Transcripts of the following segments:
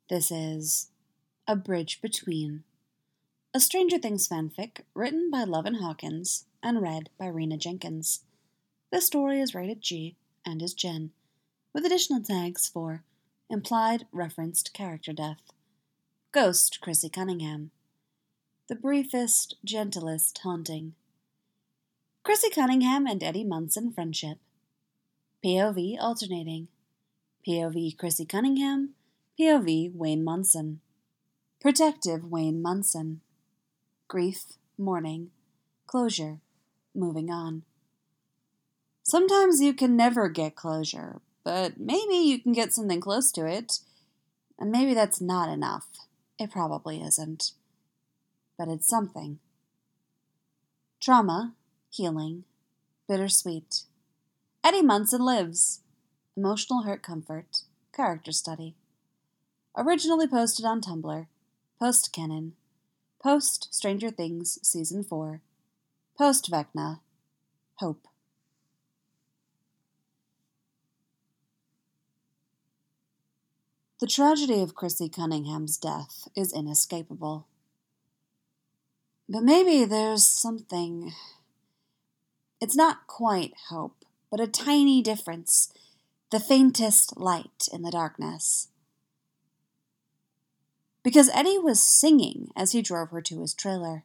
This is A Bridge Between, a Stranger Things fanfic written by Lovin Hawkins and read by Rena Jenkins. This story is rated G and is Gen, with additional tags for implied referenced character death, ghost Chrissy Cunningham, the briefest, gentlest haunting, Chrissy Cunningham and Eddie Munson friendship, POV alternating, POV Chrissy Cunningham, POV Wayne Munson, protective Wayne Munson, grief, mourning, closure, moving on. Sometimes you can never get closure, but maybe you can get something close to it, and maybe that's not enough. It probably isn't. But it's something. Trauma, healing, bittersweet. Eddie Munson lives. Emotional hurt comfort, character study. Originally posted on Tumblr, post-canon, post-Stranger Things Season 4, post-Vecna, hope. The tragedy of Chrissy Cunningham's death is inescapable. But maybe there's something... It's not quite hope, but a tiny difference, the faintest light in the darkness. Because Eddie was singing as he drove her to his trailer.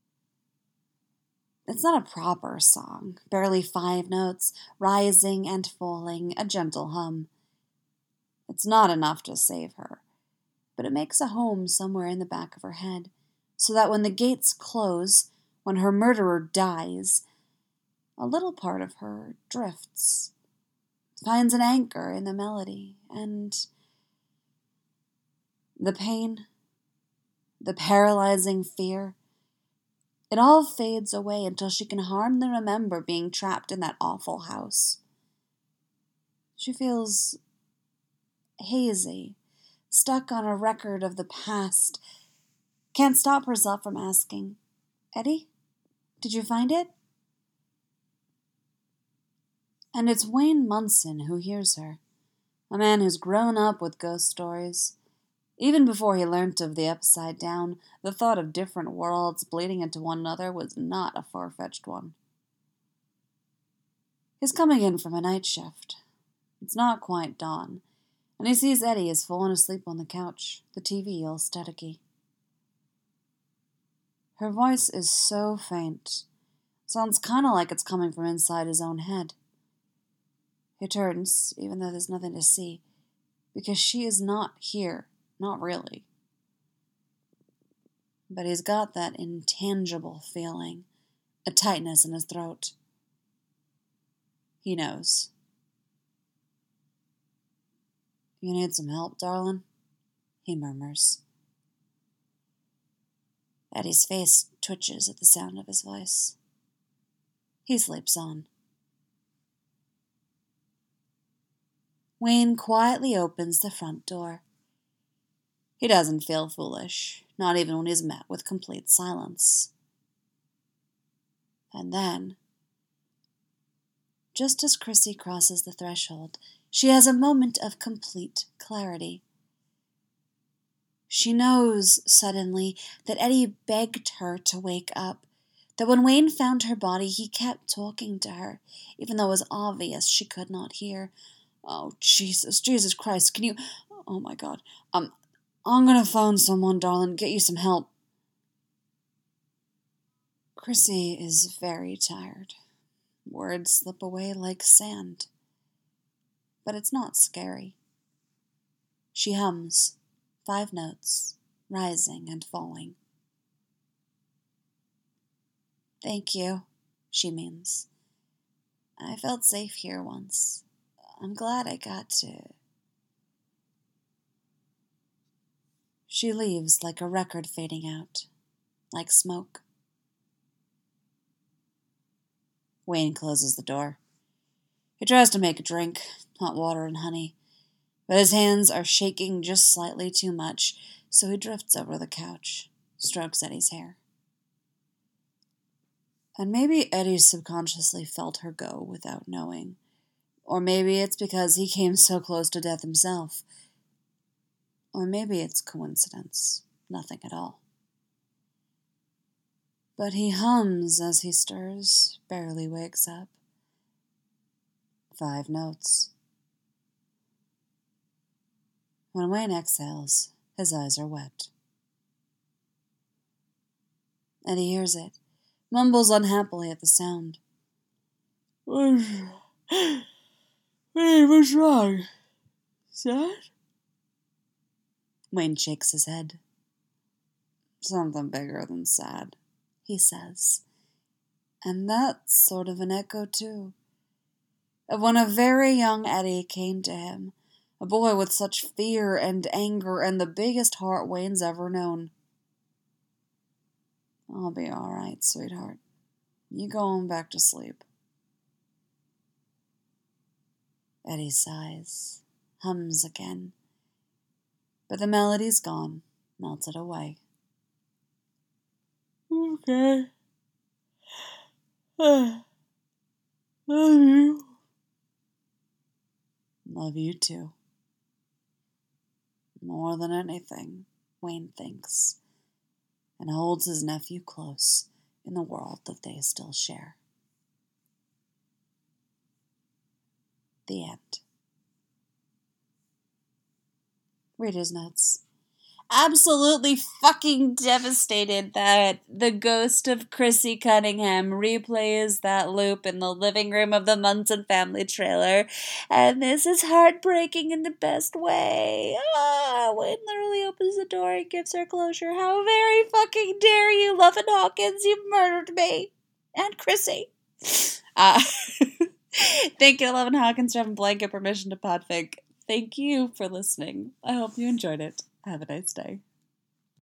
It's not a proper song, barely 5 notes, rising and falling, a gentle hum. It's not enough to save her, but it makes a home somewhere in the back of her head, so that when the gates close, when her murderer dies, a little part of her drifts, finds an anchor in the melody, and the pain, the paralyzing fear, it all fades away until she can hardly remember being trapped in that awful house. She feels hazy, stuck on a record of the past, can't stop herself from asking, "Eddie, did you find it?" And it's Wayne Munson who hears her, a man who's grown up with ghost stories. Even before he learnt of the Upside Down, the thought of different worlds bleeding into one another was not a far-fetched one. He's coming in from a night shift. It's not quite dawn, and he sees Eddie has fallen asleep on the couch, the TV all staticky. Her voice is so faint, sounds kind of like it's coming from inside his own head. He turns, even though there's nothing to see, because she is not here, not really. But he's got that intangible feeling, a tightness in his throat. He knows. "You need some help, darling?" he murmurs. Eddie's face twitches at the sound of his voice. He sleeps on. Wayne quietly opens the front door. He doesn't feel foolish, not even when he's met with complete silence. And then, just as Chrissy crosses the threshold, she has a moment of complete clarity. She knows, suddenly, that Eddie begged her to wake up, that when Wayne found her body, he kept talking to her, even though it was obvious she could not hear. "Oh, Jesus Christ, can you... Oh, my God. I'm gonna phone someone, darling, get you some help." Chrissy is very tired. Words slip away like sand. But it's not scary. She hums, 5 notes, rising and falling. "Thank you," she means. "I felt safe here once. I'm glad I got to..." She leaves like a record fading out, like smoke. Wayne closes the door. He tries to make a drink, hot water and honey, but his hands are shaking just slightly too much, so he drifts over the couch, strokes Eddie's hair. And maybe Eddie subconsciously felt her go without knowing. Or maybe it's because he came so close to death himself. Or maybe it's coincidence, nothing at all. But he hums as he stirs, barely wakes up. 5 notes. When Wayne exhales, his eyes are wet. Eddie hears it, mumbles unhappily at the sound. Wayne, what's wrong? Sad? Wayne shakes his head. Something bigger than sad, he says. And that's sort of an echo, too, of when a very young Eddie came to him, a boy with such fear and anger and the biggest heart Wayne's ever known. I'll be all right, sweetheart. You go on back to sleep. Eddie sighs, hums again, but the melody's gone, melted away. Okay. Love you. Love you too. More than anything, Wayne thinks, and holds his nephew close in the world that they still share. The end. Reader's notes. Absolutely fucking devastated that the ghost of Chrissy Cunningham replays that loop in the living room of the Munson family trailer. And this is heartbreaking in the best way. Wayne literally opens the door and gives her closure. How very fucking dare you, Lovin' Hawkins, you murdered me. And Chrissy. Thank you, Lovin' Hawkins, for having blanket permission to podfic. Thank you for listening. I hope you enjoyed it. Have a nice day.